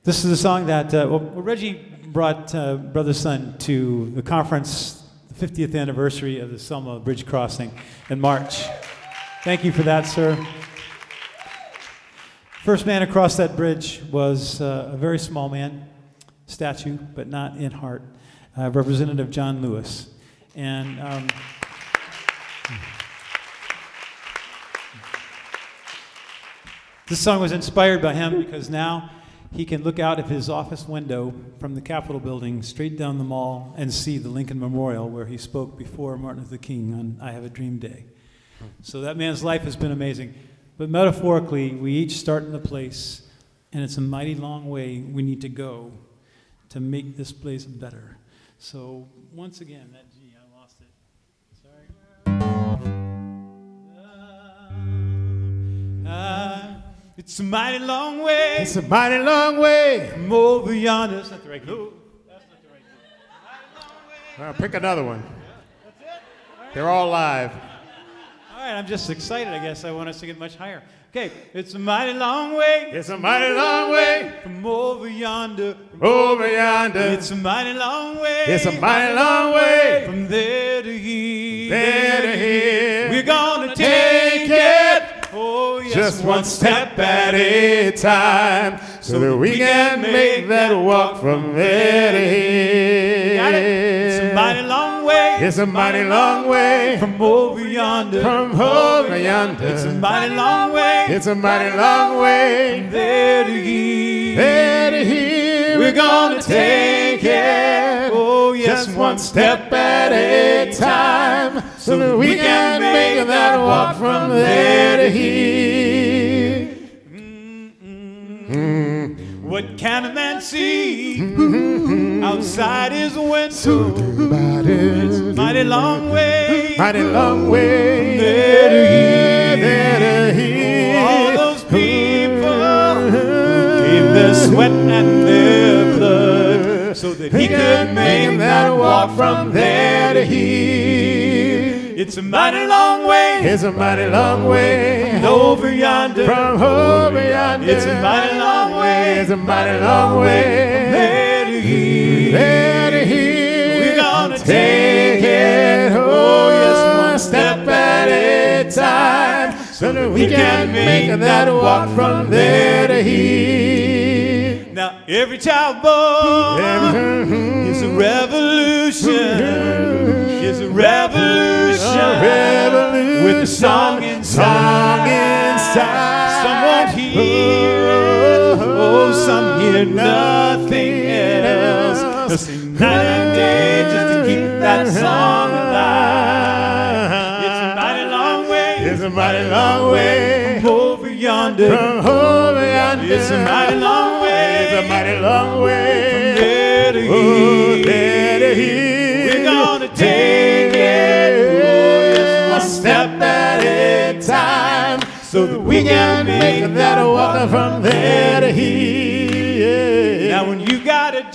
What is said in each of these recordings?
This is a song that Reggie brought Brother Son to the conference, the 50th anniversary of the Selma Bridge Crossing in March. Thank you for that, sir. First man across that bridge was a very small man, statue, but not in heart, Representative John Lewis. And this song was inspired by him because now he can look out of his office window from the Capitol building straight down the mall and see the Lincoln Memorial where he spoke before Martin Luther King on I Have a Dream Day. So that man's life has been amazing. But metaphorically, we each start in a place, and it's a mighty long way we need to go to make this place better. So once again, that G, I lost it. Sorry. It's a mighty long way. It's a mighty long way. From over yonder. That's not the right key. No, that's not the right key. Well, pick another one. That's it? They're all live. All right, I'm just excited, I guess. I want us to get much higher. Okay, it's a mighty long way. It's a mighty long way. From over yonder. Over yonder. It's a mighty long way. It's a mighty long way. From there to here. There to here. We're gonna take it. Oh, yes, Just one step at a time, so that we can make that walk from there to here. Got it? It's a mighty long way. It's a mighty long way. From over yonder. From over yonder. It's a mighty long way. It's a mighty long way. From there to here. There to here. We're gonna take it. Oh, yes, Just one step at a time, so that we can make that walk from there to here. What can a man see outside his window? It's a mighty long way. Mighty long way. From there to here. There to here. All those people gave their sweat and their blood so that he could make that walk from there to here. It's a mighty long way. It's a mighty long way. From over yonder. From over yonder. It's a mighty long way. It's a mighty long way. From there to here. There to here. We're gonna take it. Oh, yes, one step at a time, so that we can make that walk from there to here. Now every child born is a revolution. Is a revolution. With a song inside. Some won't hear it. Oh, some hear nothing else. They'll sing night and day just to keep that song alive. It's a mighty long way. It's a mighty long way. From over yonder. From over yonder. It's a mighty long way. It's a mighty long way. From there to Oh, here. there to here. We're gonna take it. Oh, yes, one step at a time, so that we can make that walk from there to here. Now when you got a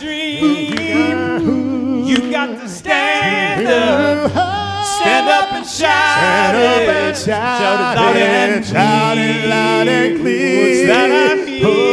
dream, you got to stand up. Stand up and shout it. Shout it loud and clear. What's that I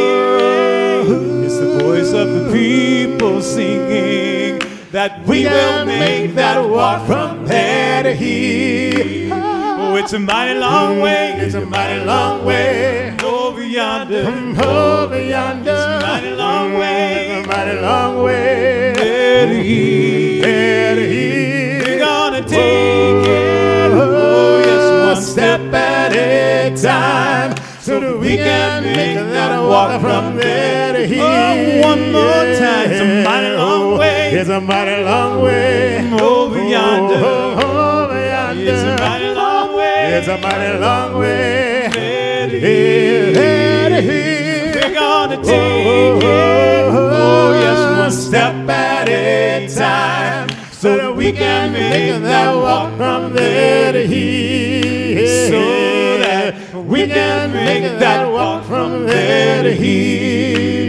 hear? It's the voice of the people singing that we will make that walk from there to here. Oh, it's a mighty long way. It's a mighty long way. Over yonder. From over yonder. It's a mighty long way. It's a mighty long way. There to here. There to here. We're gonna take it. Oh, yes, one step at a time, so that we can make that walk from there to here. Oh, one more time. It's a mighty long way. It's a mighty long way. Over yonder. Over yonder. It's a mighty long way. It's a mighty long way. There to here. There to here. We're gonna take it. Oh, yes, one step at a time, so that we can make that walk from there to here. So that we can make that walk from there to here.